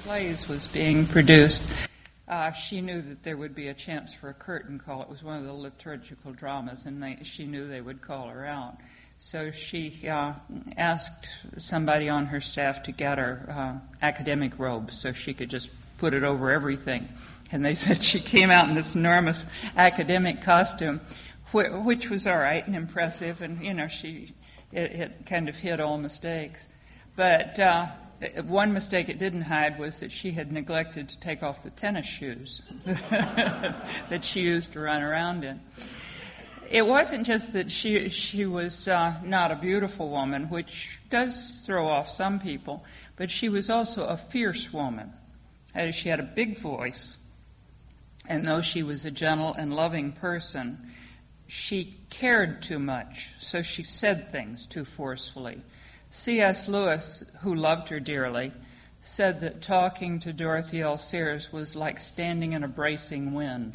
plays was being produced, she knew that there would be a chance for a curtain call. It was one of the liturgical dramas, and she knew they would call her out. So she asked somebody on her staff to get her academic robes so she could just put it over everything. And they said she came out in this enormous academic costume, which was all right and impressive, and it kind of hid all mistakes. But one mistake it didn't hide was that she had neglected to take off the tennis shoes that she used to run around in. It wasn't just that she was not a beautiful woman, which does throw off some people, but she was also a fierce woman. She had a big voice, and though she was a gentle and loving person, she cared too much, so she said things too forcefully. C.S. Lewis, who loved her dearly, said that talking to Dorothy L. Sayers was like standing in a bracing wind.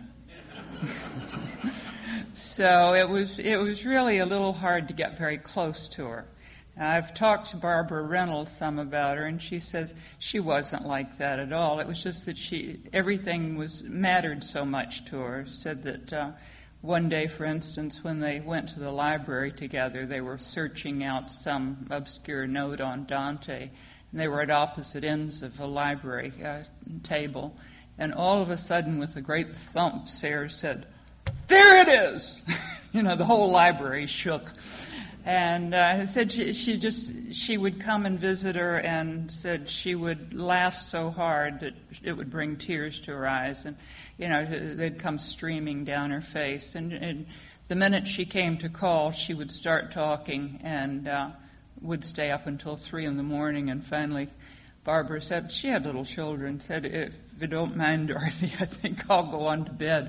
So it was really a little hard to get very close to her. Now, I've talked to Barbara Reynolds some about her, and she says she wasn't like that at all. It was just that everything mattered so much to her. Said that one day, for instance, when they went to the library together, they were searching out some obscure note on Dante, and they were at opposite ends of a library table, and all of a sudden, with a great thump, Sayers said, "There it is!" The whole library shook. And said she would come and visit her, and said she would laugh so hard that it would bring tears to her eyes, and they'd come streaming down her face. And the minute she came to call, she would start talking and would stay up until 3 a.m. And finally, Barbara said, she had little children, said, "If you don't mind, Dorothy, I think I'll go on to bed."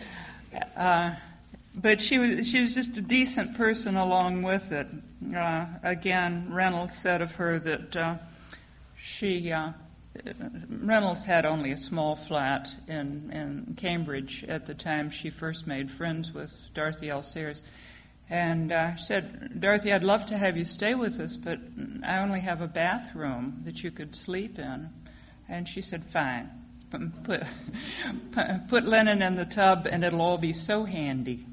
But she was just a decent person along with it. Again, Reynolds said of her that Reynolds had only a small flat in Cambridge at the time she first made friends with Dorothy L. Sayers. And she said, "Dorothy, I'd love to have you stay with us, but I only have a bathroom that you could sleep in." And she said, "Fine. Put linen in the tub and it'll all be so handy."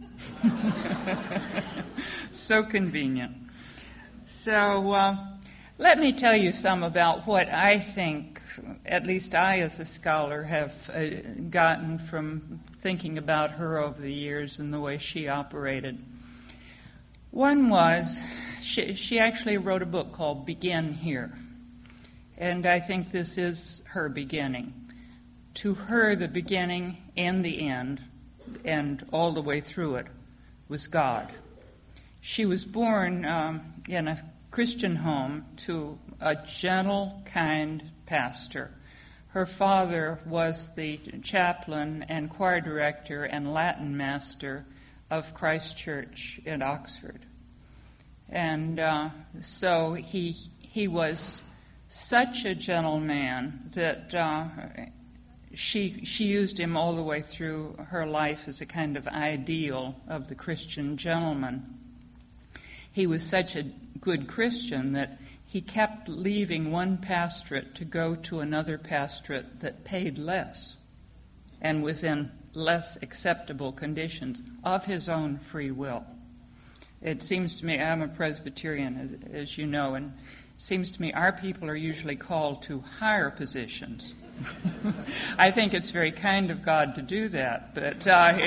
So convenient. So let me tell you some about what I think, at least I as a scholar, have gotten from thinking about her over the years and the way she operated. One was, she actually wrote a book called Begin Here. And I think this is her beginning. To her, the beginning and the end, and all the way through it, was God. She was born in a Christian home to a gentle, kind pastor. Her father was the chaplain and choir director and Latin master of Christ Church in Oxford. And so he was such a gentle man that she used him all the way through her life as a kind of ideal of the Christian gentleman. He was such a good Christian that he kept leaving one pastorate to go to another pastorate that paid less and was in less acceptable conditions of his own free will. It seems to me, I'm a Presbyterian, as you know, and it seems to me our people are usually called to higher positions. I think it's very kind of God to do that, but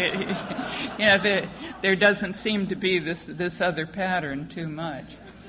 there doesn't seem to be this other pattern too much.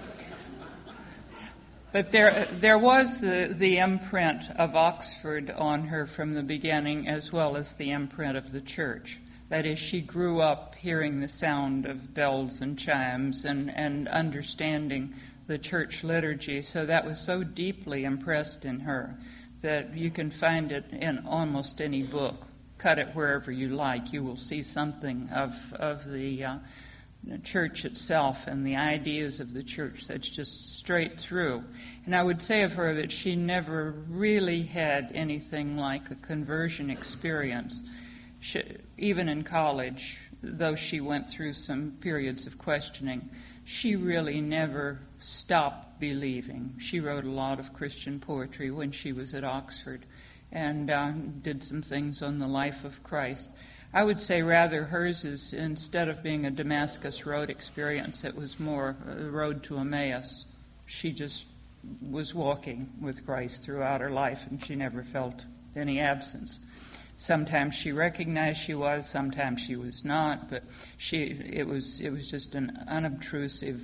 But there was the imprint of Oxford on her from the beginning, as well as the imprint of the church. That is, she grew up hearing the sound of bells and chimes and understanding the church liturgy, so that was so deeply impressed in her that you can find it in almost any book. Cut it wherever you like. You will see something of the church itself and the ideas of the church that's just straight through. And I would say of her that she never really had anything like a conversion experience. Even in college, though she went through some periods of questioning, she really never stopped believing. She wrote a lot of Christian poetry when she was at Oxford. and did some things on the life of Christ. I would say rather hers is, instead of being a Damascus Road experience, it was more a road to Emmaus. She just was walking with Christ throughout her life, and she never felt any absence. Sometimes she recognized she was, sometimes she was not, but it was just an unobtrusive,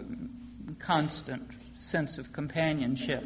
constant sense of companionship.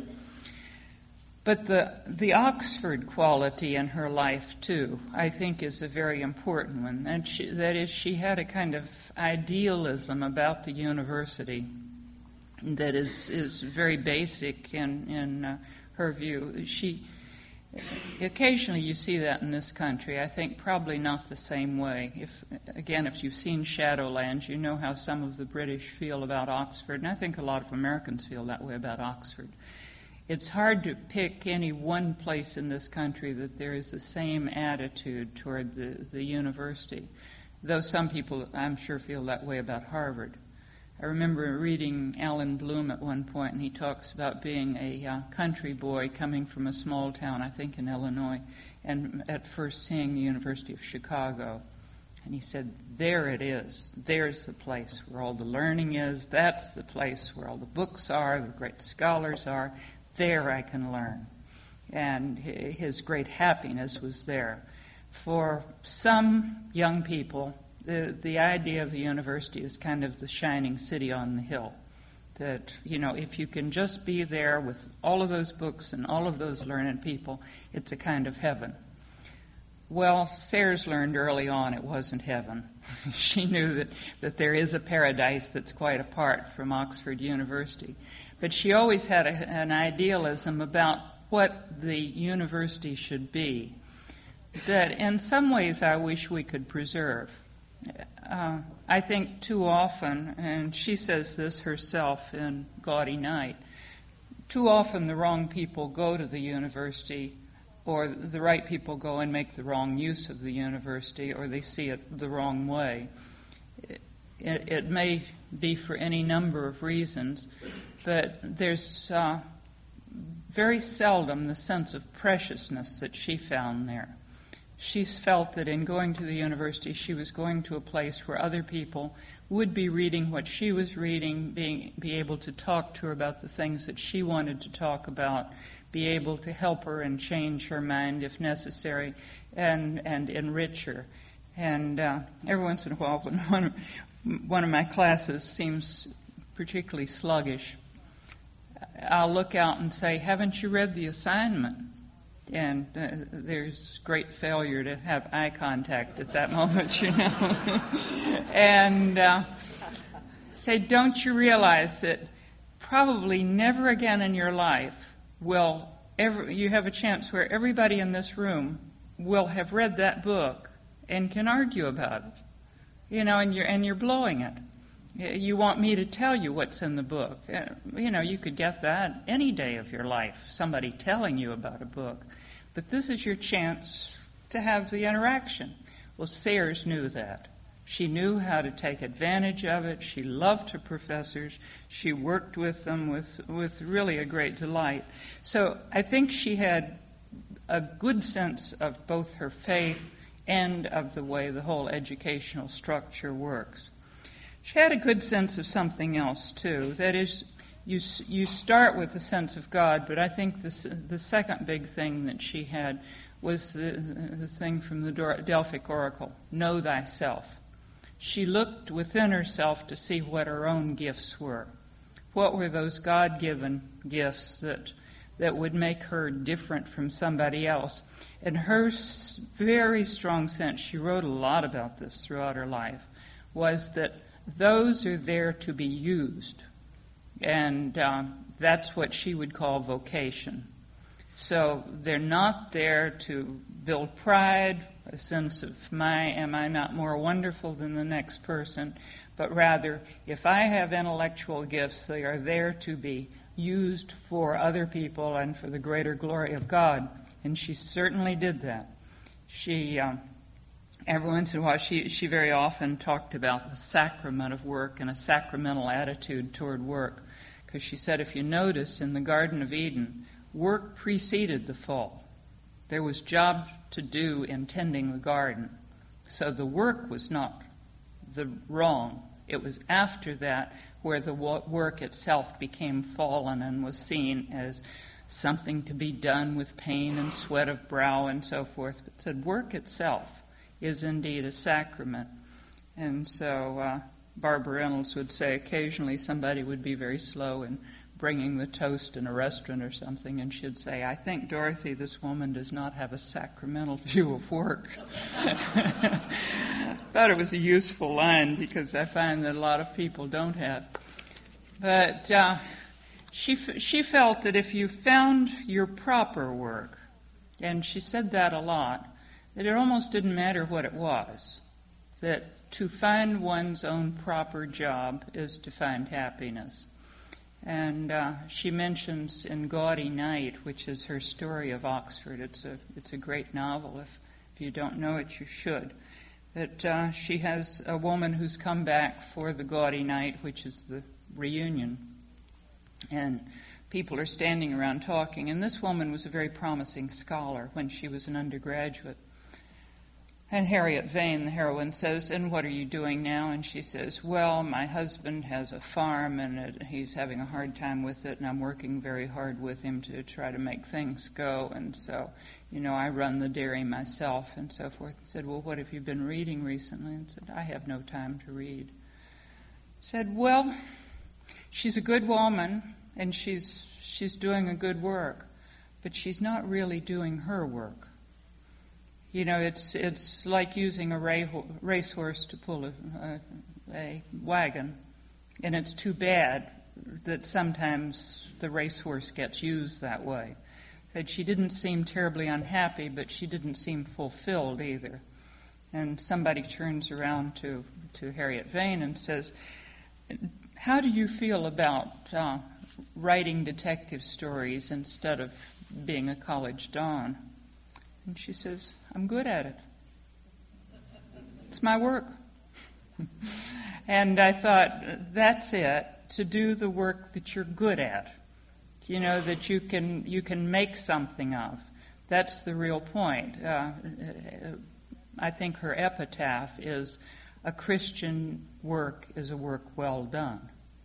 But the Oxford quality in her life, too, I think is a very important one. And that is, she had a kind of idealism about the university that is very basic in her view. Occasionally you see that in this country. I think probably not the same way. If you've seen Shadowlands, you know how some of the British feel about Oxford, and I think a lot of Americans feel that way about Oxford. It's hard to pick any one place in this country that there is the same attitude toward the university, though some people, I'm sure, feel that way about Harvard. I remember reading Alan Bloom at one point, and he talks about being a country boy coming from a small town, I think in Illinois, and at first seeing the University of Chicago. And he said, there it is. There's the place where all the learning is. That's the place where all the books are, the great scholars are. There I can learn. And his great happiness was there. For some young people, the idea of the university is kind of the shining city on the hill. That, if you can just be there with all of those books and all of those learned people, it's a kind of heaven. Well, Sayers learned early on it wasn't heaven. She knew that there is a paradise that's quite apart from Oxford University. But she always had an idealism about what the university should be that in some ways I wish we could preserve. I think too often, and she says this herself in Gaudy Night, too often the wrong people go to the university, or the right people go and make the wrong use of the university, or they see it the wrong way. It may be for any number of reasons, but there's very seldom the sense of preciousness that she found there. She felt that in going to the university, she was going to a place where other people would be reading what she was reading, be able to talk to her about the things that she wanted to talk about, be able to help her and change her mind if necessary, and enrich her. And every once in a while, when one of my classes seems particularly sluggish, I'll look out and say, haven't you read the assignment? And there's great failure to have eye contact at that moment, And say, don't you realize that probably never again in your life will you have a chance where everybody in this room will have read that book and can argue about it, and you're blowing it. You want me to tell you what's in the book. You could get that any day of your life, somebody telling you about a book. But this is your chance to have the interaction. Well, Sayers knew that. She knew how to take advantage of it. She loved her professors. She worked with them with really a great delight. So I think she had a good sense of both her faith and of the way the whole educational structure works. She had a good sense of something else, too. That is, you start with a sense of God, but I think the second big thing that she had was the thing from the Delphic Oracle, know thyself. She looked within herself to see what her own gifts were. What were those God-given gifts that would make her different from somebody else? And her very strong sense, she wrote a lot about this throughout her life, was that those are there to be used. And that's what she would call vocation. So they're not there to build pride, a sense of am I not more wonderful than the next person, but rather, if I have intellectual gifts, they are there to be used for other people and for the greater glory of God. And she certainly did that. She, every once in a while, she very often talked about the sacrament of work and a sacramental attitude toward work. Because she said, if you notice in the Garden of Eden, work preceded the fall. There was job to do in tending the garden. So the work was not the wrong. It was after that where the work itself became fallen and was seen as something to be done with pain and sweat of brow and so forth. But said work itself is indeed a sacrament. And so Barbara Reynolds would say occasionally somebody would be very slow in bringing the toast in a restaurant or something, and she'd say, "I think, Dorothy, this woman does not have a sacramental view of work." Thought it was a useful line because I find that a lot of people don't have. But she felt that if you found your proper work, and she said that a lot, that it almost didn't matter what it was, that to find one's own proper job is to find happiness. And she mentions in Gaudy Night, which is her story of Oxford, it's a great novel. If you don't know it, you should. That she has a woman who's come back for the Gaudy Night, which is the reunion, and people are standing around talking. And this woman was a very promising scholar when she was an undergraduate. And Harriet Vane, the heroine, says, "And what are you doing now?" And she says, "Well, my husband has a farm, and he's having a hard time with it, and I'm working very hard with him to try to make things go. And so, I run the dairy myself," and so forth. I said, "Well, what have you been reading recently?" And said, "I have no time to read." Said, "Well, she's a good woman, and she's doing a good work, but she's not really doing her work. It's like using a racehorse to pull a wagon, and it's too bad that sometimes the racehorse gets used that way." Said she didn't seem terribly unhappy, but she didn't seem fulfilled either. And somebody turns around to Harriet Vane and says, "How do you feel about writing detective stories instead of being a college don?" And she says, "I'm good at it. It's my work." And I thought, that's it, to do the work that you're good at, that you can make something of. That's the real point. I think her epitaph is, "A Christian work is a work well done."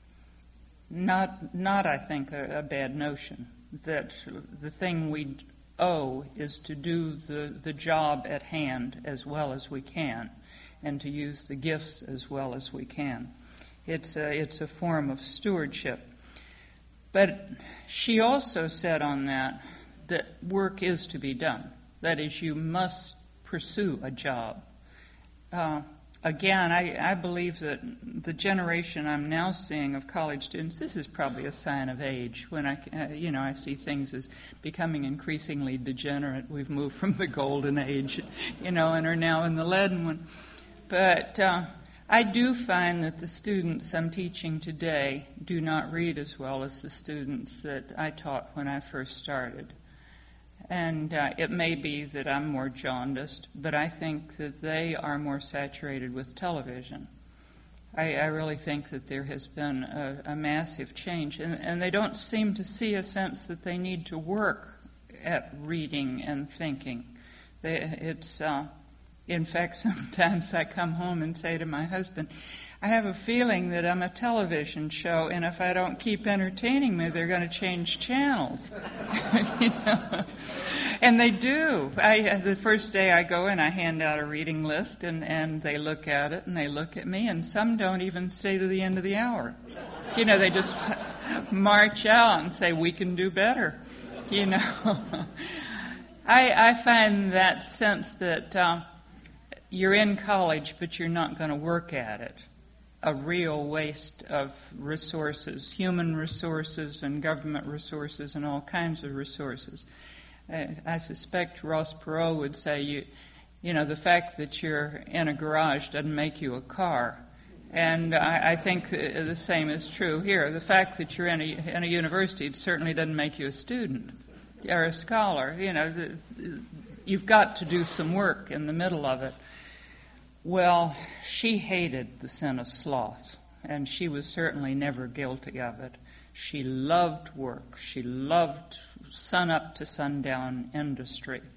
Not I think, a bad notion, that the thing we owe is to do the job at hand as well as we can, and to use the gifts as well as we can. It's a form of stewardship. But she also said on that work is to be done. That is, you must pursue a job. Again, I believe that the generation I'm now seeing of college students, this is probably a sign of age. When I see things as becoming increasingly degenerate. We've moved from the golden age, and are now in the leaden one. But I do find that the students I'm teaching today do not read as well as the students that I taught when I first started. And it may be that I'm more jaundiced, but I think that they are more saturated with television. I really think that there has been a massive change, and they don't seem to see a sense that they need to work at reading and thinking. In fact, sometimes I come home and say to my husband, "I have a feeling that I'm a television show, and if I don't keep entertaining me, they're going to change channels." And they do. The first day I go in, I hand out a reading list, and they look at it, and they look at me, and some don't even stay to the end of the hour. They just march out and say, "We can do better." I find that sense that you're in college, but you're not going to work at it, a real waste of resources, human resources and government resources and all kinds of resources. I suspect Ross Perot would say, the fact that you're in a garage doesn't make you a car. And I think the same is true here. The fact that you're in a university certainly doesn't make you a student or a scholar. You've got to do some work in the middle of it. Well, she hated the sin of sloth, and she was certainly never guilty of it. She loved work. She loved sun-up to sundown industry.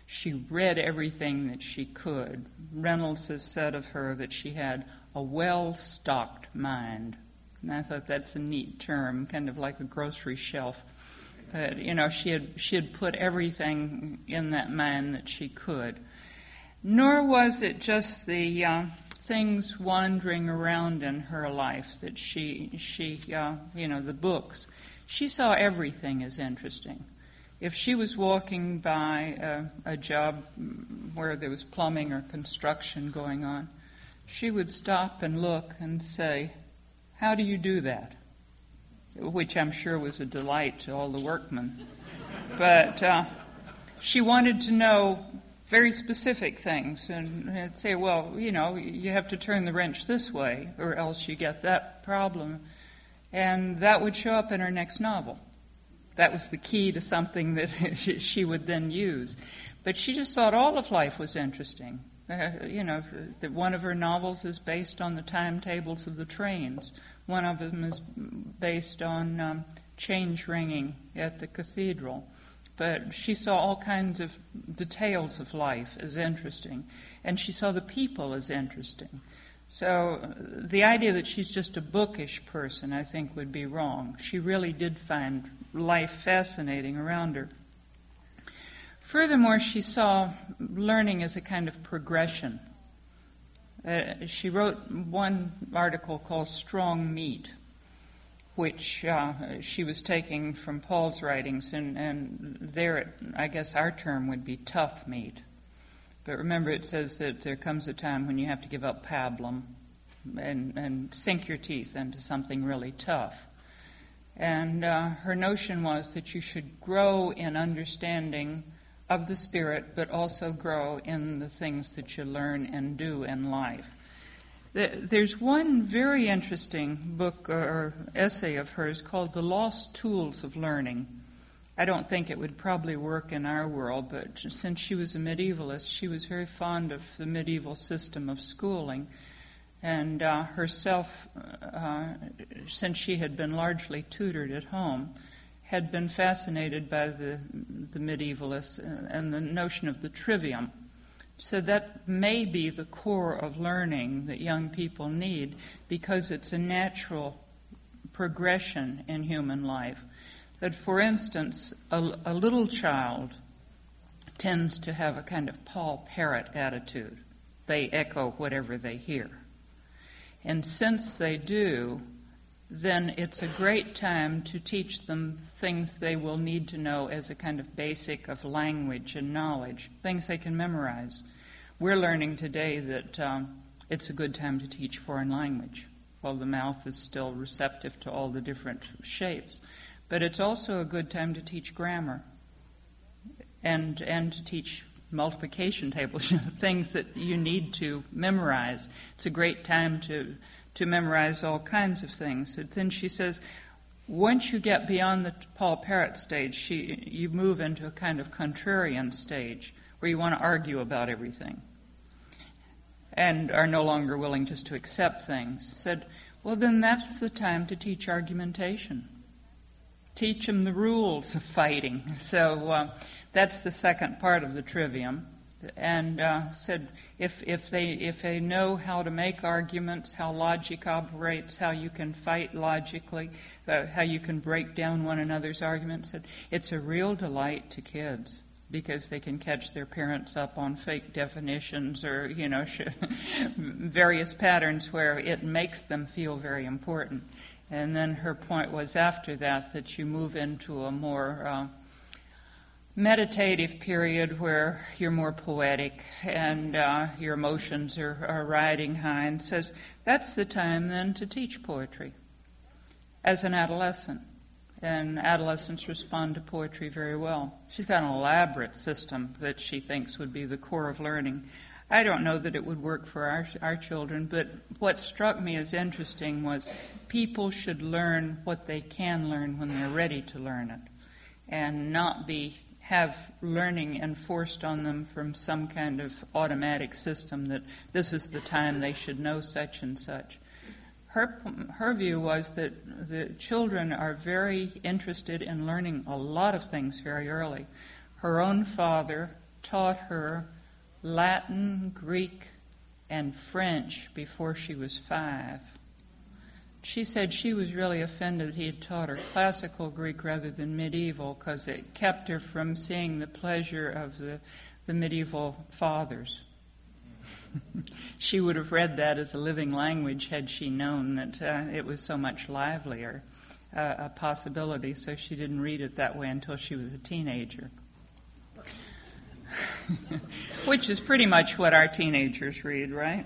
She read everything that she could. Reynolds has said of her that she had a well-stocked mind. And I thought that's a neat term, kind of like a grocery shelf. But, she had put everything in that mind that she could. Nor was it just the things wandering around in her life that she the books. She saw everything as interesting. If she was walking by a job where there was plumbing or construction going on, she would stop and look and say, "How do you do that?" Which I'm sure was a delight to all the workmen. But she wanted to know very specific things and say, well, you have to turn the wrench this way or else you get that problem. And that would show up in her next novel. That was the key to something that she would then use. But she just thought all of life was interesting. That one of her novels is based on the timetables of the trains. One of them is based on change ringing at the cathedral. But she saw all kinds of details of life as interesting. And she saw the people as interesting. So the idea that she's just a bookish person, I think, would be wrong. She really did find life fascinating around her. Furthermore, she saw learning as a kind of progression. She wrote one article called Strong Meat, which she was taking from Paul's writings, and there, I guess our term would be tough meat. But remember, it says that there comes a time when you have to give up pablum and sink your teeth into something really tough. And her notion was that you should grow in understanding of the Spirit, but also grow in the things that you learn and do in life. There's one very interesting book or essay of hers called The Lost Tools of Learning. I don't think it would probably work in our world, but since she was a medievalist, she was very fond of the medieval system of schooling. And herself, since she had been largely tutored at home, had been fascinated by the medievalists and the notion of the trivium. So that may be the core of learning that young people need, because it's a natural progression in human life. That, for instance, a little child tends to have a kind of Paul Parrot attitude. They echo whatever they hear. And since they do, then it's a great time to teach them things they will need to know as a kind of basic of language and knowledge, things they can memorize. We're learning today that it's a good time to teach foreign language, while the mouth is still receptive to all the different shapes. But it's also a good time to teach grammar and to teach multiplication tables, things that you need to memorize. It's a great time to memorize all kinds of things. And then she says, once you get beyond the Paul Parrot stage, you move into a kind of contrarian stage where you want to argue about everything and are no longer willing just to accept things. Said, well, then that's the time to teach argumentation. Teach them the rules of fighting. So that's the second part of the trivium. And said, if they know how to make arguments, how logic operates, how you can fight logically, how you can break down one another's arguments, said, it's a real delight to kids, because they can catch their parents up on fake definitions or, various patterns where it makes them feel very important. And then her point was after that you move into a more meditative period where you're more poetic and your emotions are riding high, and says that's the time then to teach poetry as an adolescent. And adolescents respond to poetry very well. She's got an elaborate system that she thinks would be the core of learning. I don't know that it would work for our children, but what struck me as interesting was people should learn what they can learn when they're ready to learn it, and not have learning enforced on them from some kind of automatic system that this is the time they should know such and such. Her view was that the children are very interested in learning a lot of things very early. Her own father taught her Latin, Greek, and French before she was 5. She said she was really offended he had taught her classical Greek rather than medieval because it kept her from seeing the pleasure of the medieval fathers. She would have read that as a living language had she known that it was so much livelier a possibility, so she didn't read it that way until she was a teenager. Which is pretty much what our teenagers read, right?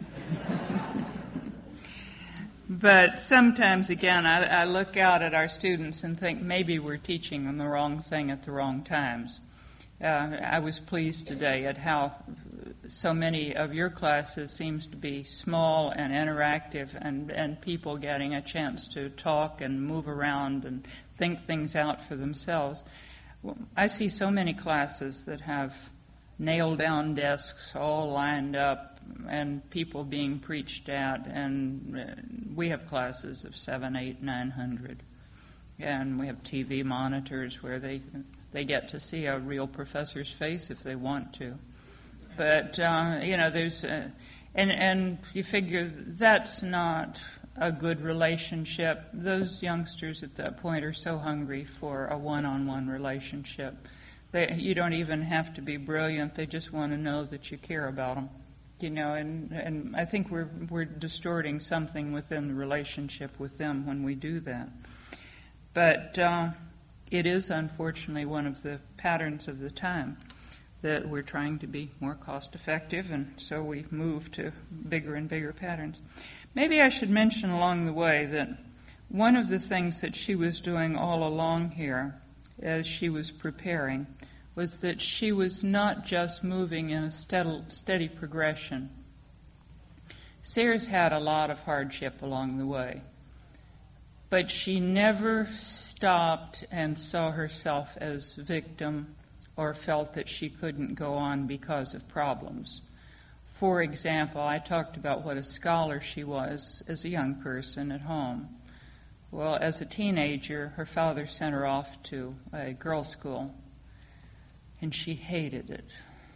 But sometimes, again, I look out at our students and think maybe we're teaching them the wrong thing at the wrong times. I was pleased today at how so many of your classes seems to be small and interactive and people getting a chance to talk and move around and think things out for themselves. I see so many classes that have nailed-down desks all lined up and people being preached at, and we have classes of 700, 800, 900, and we have TV monitors where they get to see a real professor's face if they want to. But, there's, and you figure that's not a good relationship. Those youngsters at that point are so hungry for a one-on-one relationship. You don't even have to be brilliant. They just want to know that you care about them. And I think we're distorting something within the relationship with them when we do that. But it is, unfortunately, one of the patterns of the time that we're trying to be more cost-effective, and so we move to bigger and bigger patterns. Maybe I should mention along the way that one of the things that she was doing all along here as she was preparing was that she was not just moving in a steady progression. Sayers had a lot of hardship along the way, but she never stopped and saw herself as victim or felt that she couldn't go on because of problems. For example, I talked about what a scholar she was as a young person at home. Well, as a teenager, her father sent her off to a girls' school, and she hated it.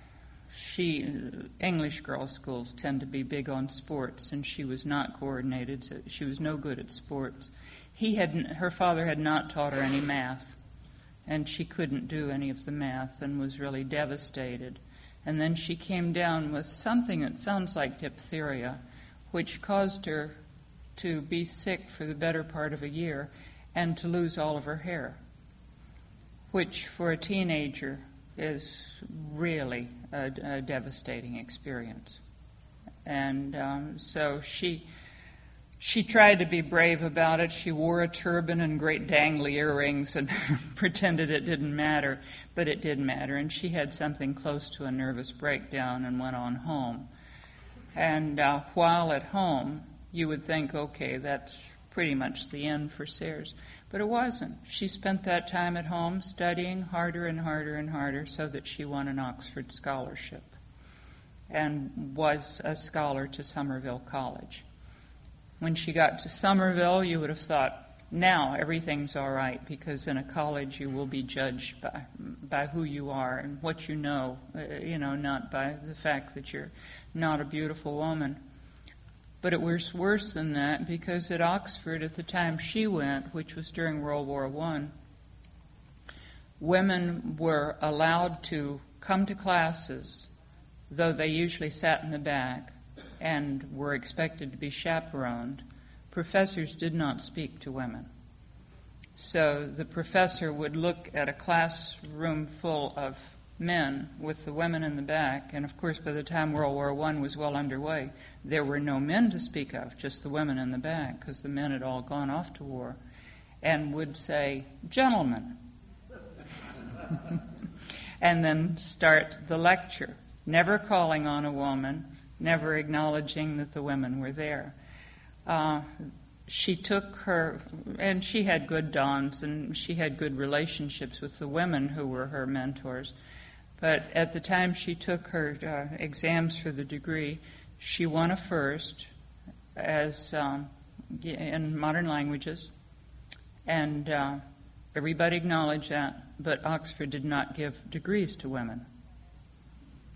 English girls' schools tend to be big on sports, and she was not coordinated, so she was no good at sports. Her father had not taught her any math, and she couldn't do any of the math and was really devastated. And then she came down with something that sounds like diphtheria, which caused her to be sick for the better part of a year and to lose all of her hair, which for a teenager is really a devastating experience. And so she tried to be brave about it. She wore a turban and great dangly earrings and pretended it didn't matter, but it did matter. And she had something close to a nervous breakdown and went on home. And while at home, you would think, okay, that's pretty much the end for Sayers. But it wasn't. She spent that time at home studying harder and harder and harder so that she won an Oxford scholarship and was a scholar to Somerville College. When she got to Somerville, you would have thought, now everything's all right, because in a college you will be judged by who you are and what you know, not by the fact that you're not a beautiful woman. But it was worse than that, because at Oxford at the time she went, which was during World War I, women were allowed to come to classes, though they usually sat in the back, and were expected to be chaperoned. Professors did not speak to women. So the professor would look at a classroom full of men with the women in the back, and of course by the time World War I was well underway, there were no men to speak of, just the women in the back, because the men had all gone off to war, and would say, "Gentlemen," and then start the lecture, never calling on a woman, never acknowledging that the women were there. She took her, and she had good dons, and she had good relationships with the women who were her mentors. But at the time she took her exams for the degree, she won a first as in modern languages, and everybody acknowledged that, but Oxford did not give degrees to women.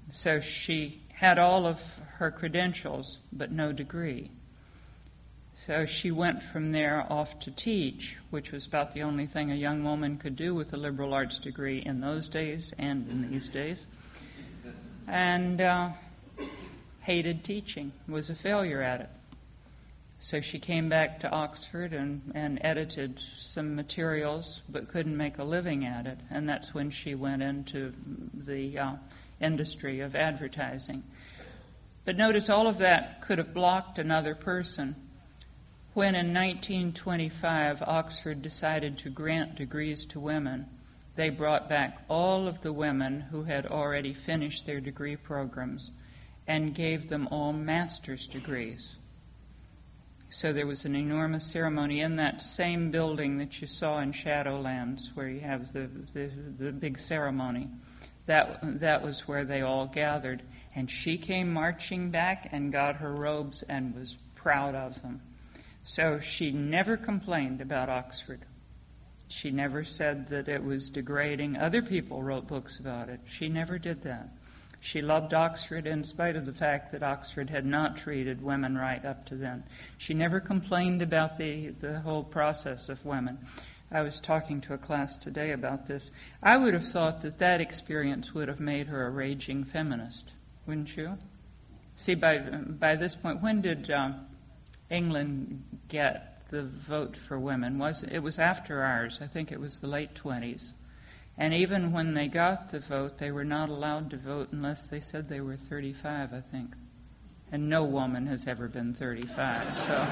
So she had all of her credentials, but no degree. So she went from there off to teach, which was about the only thing a young woman could do with a liberal arts degree in those days and in these days. And hated teaching, was a failure at it. So she came back to Oxford and edited some materials, but couldn't make a living at it. And that's when she went into the industry of advertising. But notice all of that could have blocked another person. When in 1925 Oxford decided to grant degrees to women, they brought back all of the women who had already finished their degree programs and gave them all master's degrees. So there was an enormous ceremony in that same building that you saw in Shadowlands, where you have the big ceremony. That was where they all gathered. And she came marching back and got her robes and was proud of them. So she never complained about Oxford. She never said that it was degrading. Other people wrote books about it. She never did that. She loved Oxford in spite of the fact that Oxford had not treated women right up to then. She never complained about the whole process of women. I was talking to a class today about this. I would have thought that experience would have made her a raging feminist, wouldn't you? See, by this point, when did England get the vote for women? It was after ours. I think it was the late 20s. And even when they got the vote, they were not allowed to vote unless they said they were 35, I think. And no woman has ever been 35,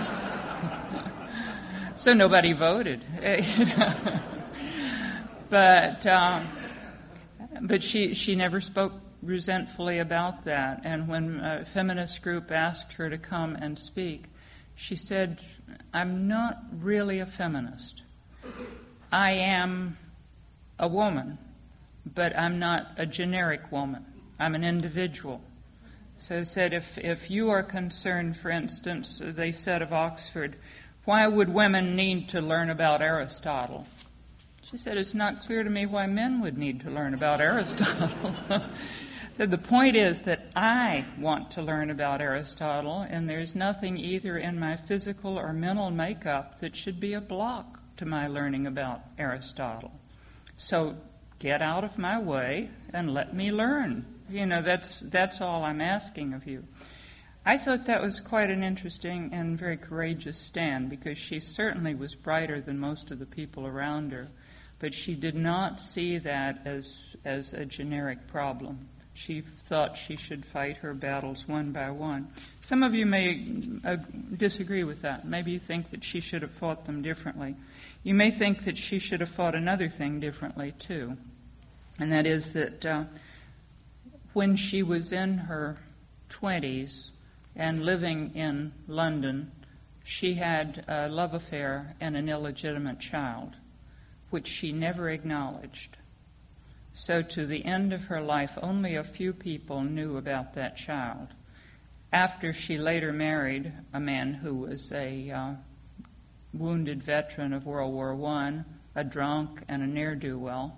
so nobody voted. But she never spoke resentfully about that. And when a feminist group asked her to come and speak, she said, "I'm not really a feminist. I am a woman, but I'm not a generic woman. I'm an individual." So said, if you are concerned, for instance, they said of Oxford, why would women need to learn about Aristotle? She said, it's not clear to me why men would need to learn about Aristotle. So the point is that I want to learn about Aristotle, and there's nothing either in my physical or mental makeup that should be a block to my learning about Aristotle. So get out of my way and let me learn. That's all I'm asking of you. I thought that was quite an interesting and very courageous stand, because she certainly was brighter than most of the people around her, but she did not see that as a generic problem. She thought she should fight her battles one by one. Some of you may disagree with that. Maybe you think that she should have fought them differently. You may think that she should have fought another thing differently, too. And that is that when she was in her 20s and living in London, she had a love affair and an illegitimate child, which she never acknowledged. So to the end of her life, only a few people knew about that child. After she later married a man who was a wounded veteran of World War I, a drunk and a ne'er-do-well,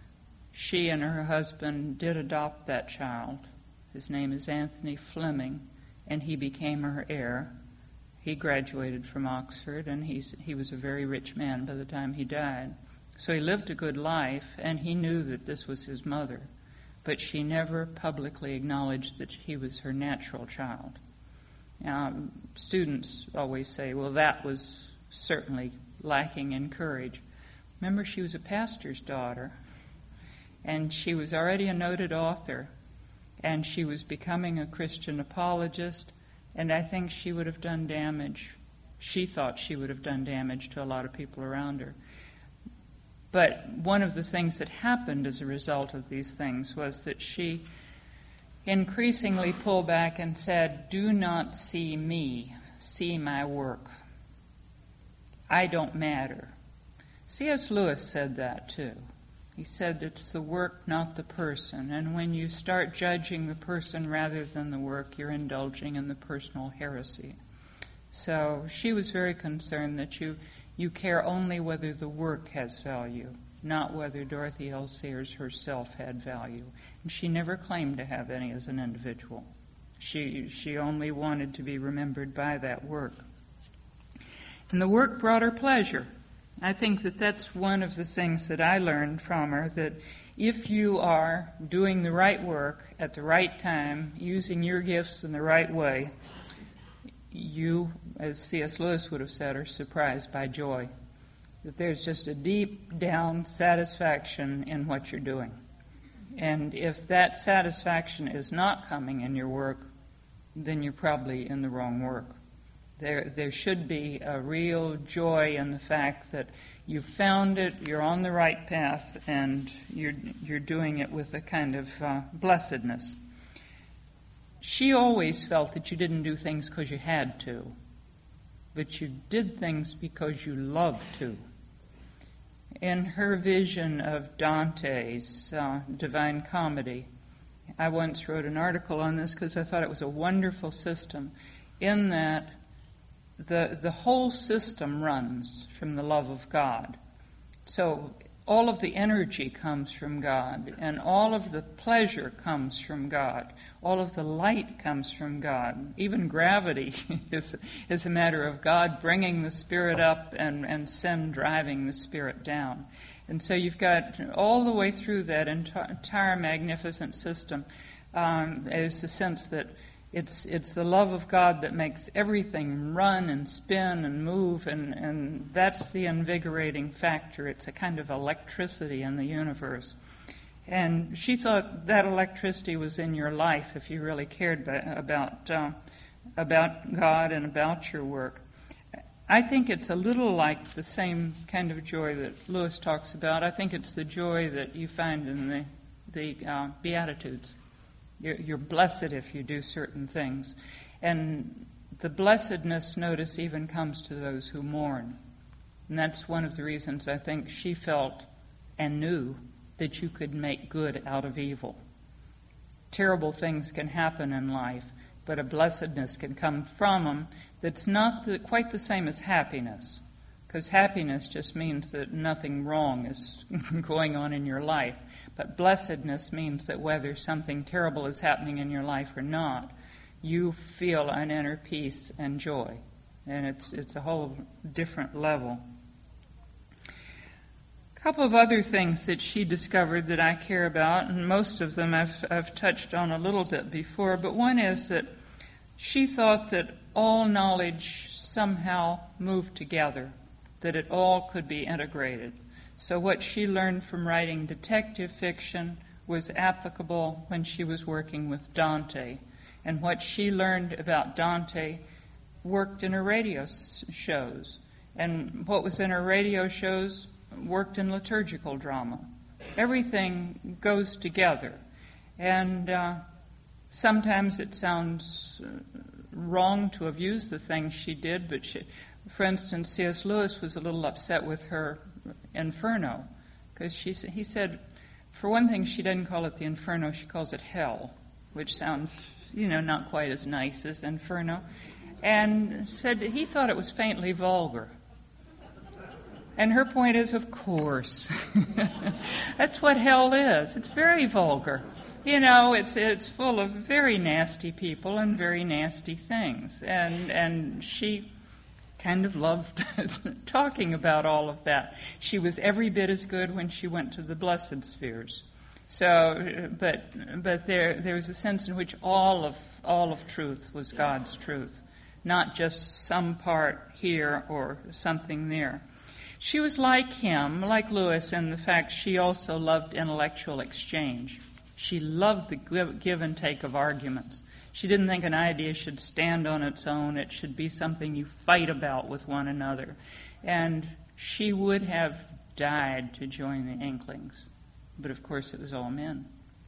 she and her husband did adopt that child. His name is Anthony Fleming, and he became her heir. He graduated from Oxford, and he was a very rich man by the time he died. So he lived a good life, and he knew that this was his mother, but she never publicly acknowledged that he was her natural child. Now, students always say, well, that was certainly lacking in courage. Remember, she was a pastor's daughter, and she was already a noted author, and she was becoming a Christian apologist, and I think she would have done damage. She thought she would have done damage to a lot of people around her. But one of the things that happened as a result of these things was that she increasingly pulled back and said, do not see me, see my work. I don't matter. C.S. Lewis said that too. He said it's the work, not the person. And when you start judging the person rather than the work, you're indulging in the personal heresy. So she was very concerned that you care only whether the work has value. not whether Dorothy L. Sayers herself had value. And she never claimed to have any as an individual. She only wanted to be remembered by that work. And the work brought her pleasure. I think that that's one of the things that I learned from her, that if you are doing the right work at the right time, using your gifts in the right way, you, as C.S. Lewis would have said, are surprised by joy. That there's just a deep down satisfaction in what you're doing. And if that satisfaction is not coming in your work, then you're probably in the wrong work. There should be a real joy in the fact that you've found it, you're on the right path, and you're doing it with a kind of blessedness. She always felt that you didn't do things because you had to, but you did things because you loved to. In her vision of Dante's Divine Comedy, I once wrote an article on this because I thought it was a wonderful system, in that the whole system runs from the love of God. So all of the energy comes from God, and all of the pleasure comes from God. All of the light comes from God. Even gravity is a matter of God bringing the spirit up and sin driving the spirit down. And so you've got all the way through that entire magnificent system is the sense that it's the love of God that makes everything run and spin and move, and that's the invigorating factor. It's a kind of electricity in the universe. And she thought that electricity was in your life if you really cared about God and about your work. I think it's a little like the same kind of joy that Lewis talks about. I think it's the joy that you find in the Beatitudes. You're blessed if you do certain things. And the blessedness, notice, even comes to those who mourn. And that's one of the reasons I think she felt and knew that you could make good out of evil. Terrible things can happen in life, but a blessedness can come from them that's not quite the same as happiness. Because happiness just means that nothing wrong is going on in your life. But blessedness means that whether something terrible is happening in your life or not, you feel an inner peace and joy. And it's a whole different level. A couple of other things that she discovered that I care about, and most of them I've touched on a little bit before, but one is that she thought that all knowledge somehow moved together, that it all could be integrated. So what she learned from writing detective fiction was applicable when she was working with Dante. And what she learned about Dante worked in her radio shows. And what was in her radio shows worked in liturgical drama. Everything goes together. And sometimes it sounds wrong to have used the things she did, but for instance, C.S. Lewis was a little upset with her Inferno, because he said, for one thing, she doesn't call it the Inferno, she calls it hell, which sounds, not quite as nice as Inferno, and said he thought it was faintly vulgar. And her point is, of course, that's what hell is. It's very vulgar. It's full of very nasty people and very nasty things, and she kind of loved talking about all of that. She was every bit as good when she went to the blessed spheres. So, but there was a sense in which all of truth was God's truth, not just some part here or something there. She was like him, like Lewis, in the fact she also loved intellectual exchange. She loved the give and take of arguments. She didn't think an idea should stand on its own. It should be something you fight about with one another. And she would have died to join the Inklings. But of course it was all men.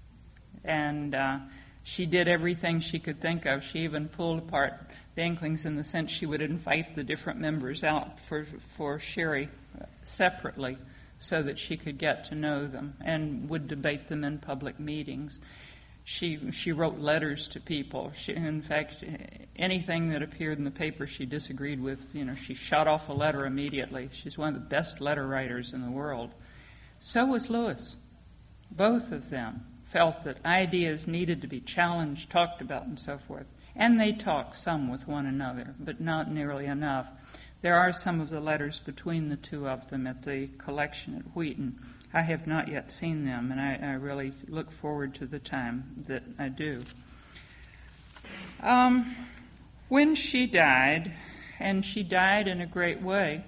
And she did everything she could think of. She even pulled apart the Inklings in the sense she would invite the different members out for sherry separately so that she could get to know them, and would debate them in public meetings. She wrote letters to people. In fact, anything that appeared in the paper she disagreed with, she shot off a letter immediately. She's one of the best letter writers in the world. So was Lewis. Both of them felt that ideas needed to be challenged, talked about, and so forth. And they talked some with one another, but not nearly enough. There are some of the letters between the two of them at the collection at Wheaton. I have not yet seen them, and I really look forward to the time that I do. When she died, and she died in a great way,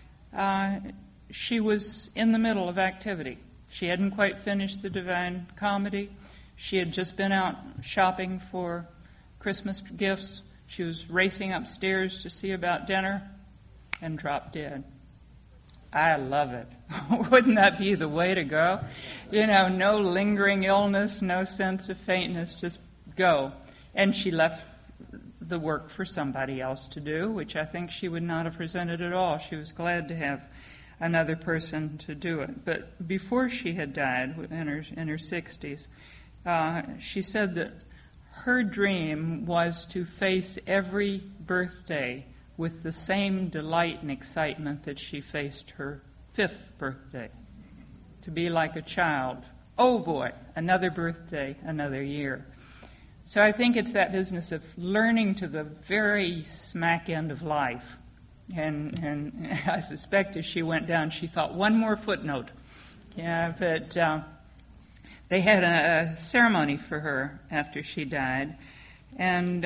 she was in the middle of activity. She hadn't quite finished the Divine Comedy. She had just been out shopping for Christmas gifts. She was racing upstairs to see about dinner and dropped dead. I love it. Wouldn't that be the way to go? No lingering illness, no sense of faintness, just go. And she left the work for somebody else to do, which I think she would not have resented at all. She was glad to have another person to do it. But before she had died, in her 60s, she said that her dream was to face every birthday with the same delight and excitement that she faced her 5th birthday. To be like a child. Oh boy, another birthday, another year. So I think it's that business of learning to the very smack end of life. And I suspect as she went down, she thought, one more footnote. Yeah, but they had a ceremony for her after she died. And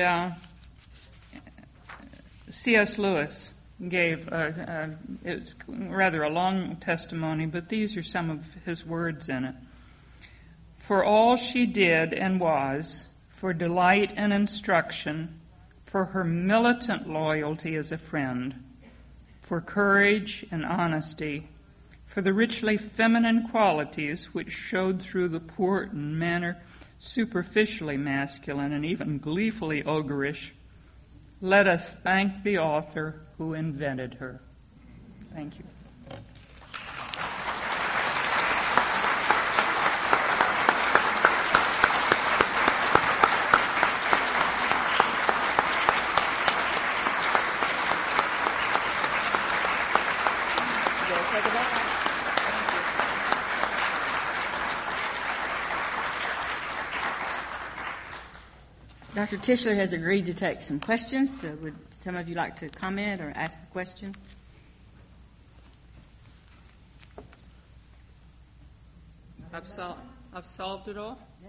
C.S. Lewis gave, it's rather a long testimony, but these are some of his words in it. For all she did and was, for delight and instruction, for her militant loyalty as a friend, for courage and honesty, for the richly feminine qualities which showed through the port and manner superficially masculine and even gleefully ogreish, let us thank the author who invented her. Thank you. Dr. Tischler has agreed to take some questions. So would some of you like to comment or ask a question? I've solved it all? Yeah.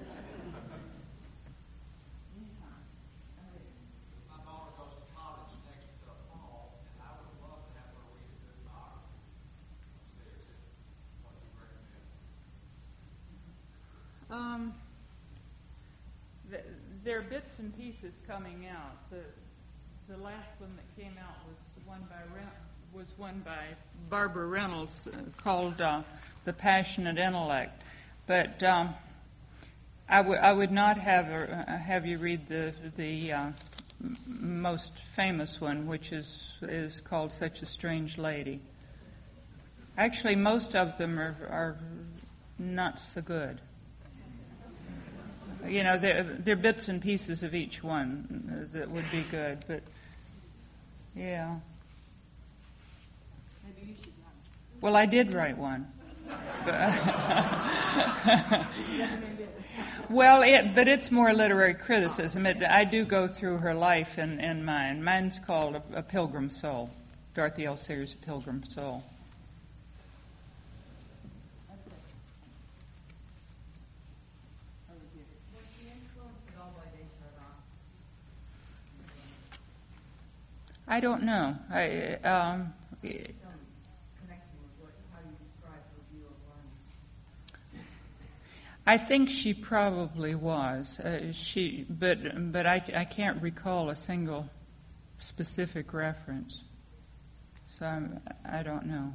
There are bits and pieces coming out. The last one that came out was one by Barbara Reynolds called "The Passionate Intellect," but I would not have you read the most famous one, which is called "Such a Strange Lady." Actually, most of them are not so good. They're bits and pieces of each one that would be good, but yeah. Maybe you should write. Well, I did write one. But it's more literary criticism. I do go through her life in mine. Mine's called A Pilgrim Soul. Dorothy L. Sayers' A Pilgrim Soul. I don't know. I think she probably was. But I can't recall a single specific reference. So I don't know.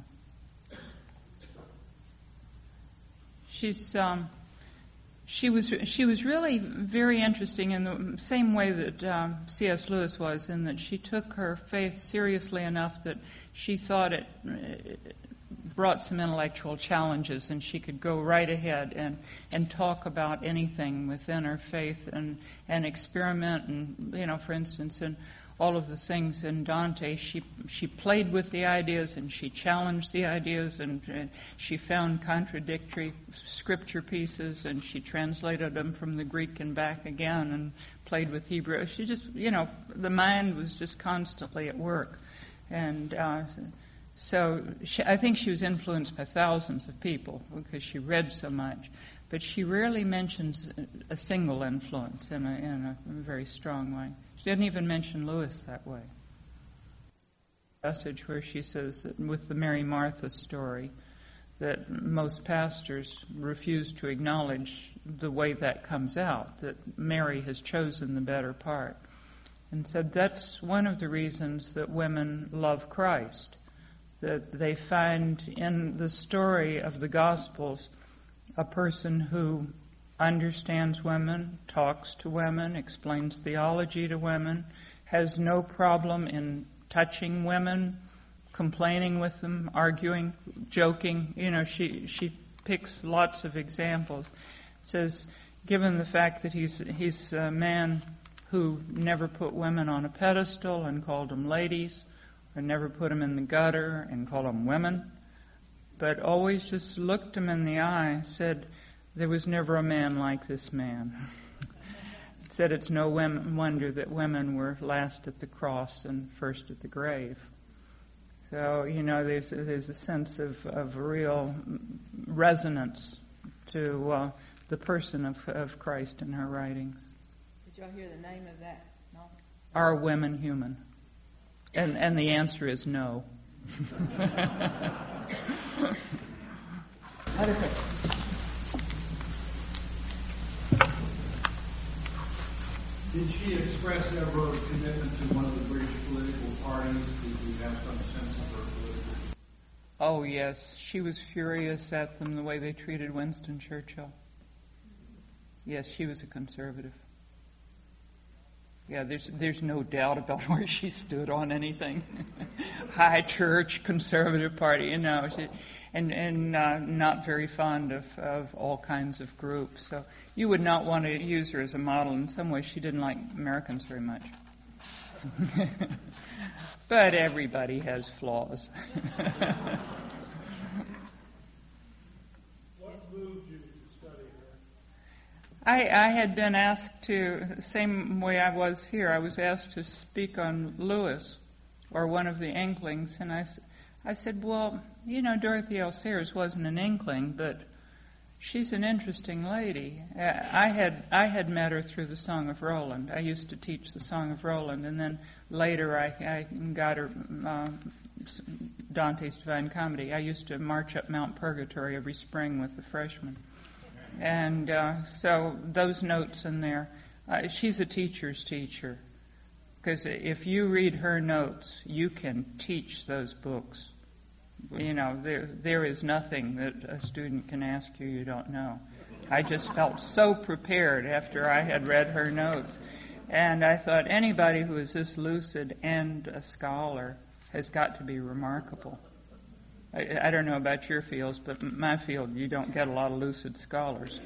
She was really very interesting in the same way that C.S. Lewis was, in that she took her faith seriously enough that she thought it brought some intellectual challenges, and she could go right ahead and talk about anything within her faith and experiment. And for instance, in all of the things in Dante. She played with the ideas and she challenged the ideas, and she found contradictory scripture pieces and she translated them from the Greek and back again and played with Hebrew. She just, the mind was just constantly at work. And so I think she was influenced by thousands of people because she read so much. But she rarely mentions a single influence in a very strong way. She didn't even mention Lewis that way. Passage where she says that with the Mary Martha story, that most pastors refuse to acknowledge the way that comes out, that Mary has chosen the better part. And said that's one of the reasons that women love Christ, that they find in the story of the Gospels a person who understands women, talks to women, explains theology to women, has no problem in touching women, complaining with them, arguing, joking. She picks lots of examples. Says, given the fact that he's a man who never put women on a pedestal and called them ladies, or never put them in the gutter and called them women, but always just looked them in the eye, said, there was never a man like this man. Said it's no wonder that women were last at the cross and first at the grave. So, there's a sense of real resonance to the person of Christ in her writings. Did y'all hear the name of that novel? Are women human? And the answer is no. Other questions? Did she express ever a commitment to one of the British political parties? Did we have some sense of her political? Oh, yes. She was furious at them the way they treated Winston Churchill. Yes, she was a conservative. Yeah, there's no doubt about where she stood on anything. High church, conservative party, and not very fond of all kinds of groups. So you would not want to use her as a model. In some ways, she didn't like Americans very much. But everybody has flaws. What moved you to study her? I had been asked to, same way I was here, I was asked to speak on Lewis, or one of the Inklings, and I said, well, Dorothy L. Sayers wasn't an Inkling, but she's an interesting lady. I had met her through the Song of Roland. I used to teach the Song of Roland, and then later I got her Dante's Divine Comedy. I used to march up Mount Purgatory every spring with the freshmen. And so those notes in there, she's a teacher's teacher. Because if you read her notes, you can teach those books. There is nothing that a student can ask you don't know. I just felt so prepared after I had read her notes. And I thought anybody who is this lucid and a scholar has got to be remarkable. I don't know about your fields, but in my field, you don't get a lot of lucid scholars.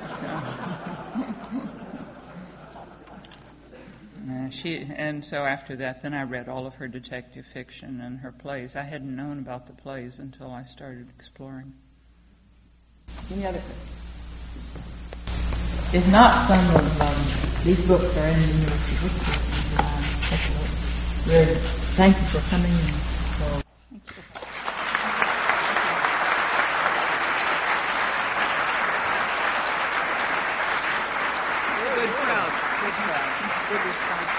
So after that, then I read all of her detective fiction and her plays. I hadn't known about the plays until I started exploring. Any other questions? If not, some of these books are in the university bookstores. Thank you for coming in. Good crowd. Good response.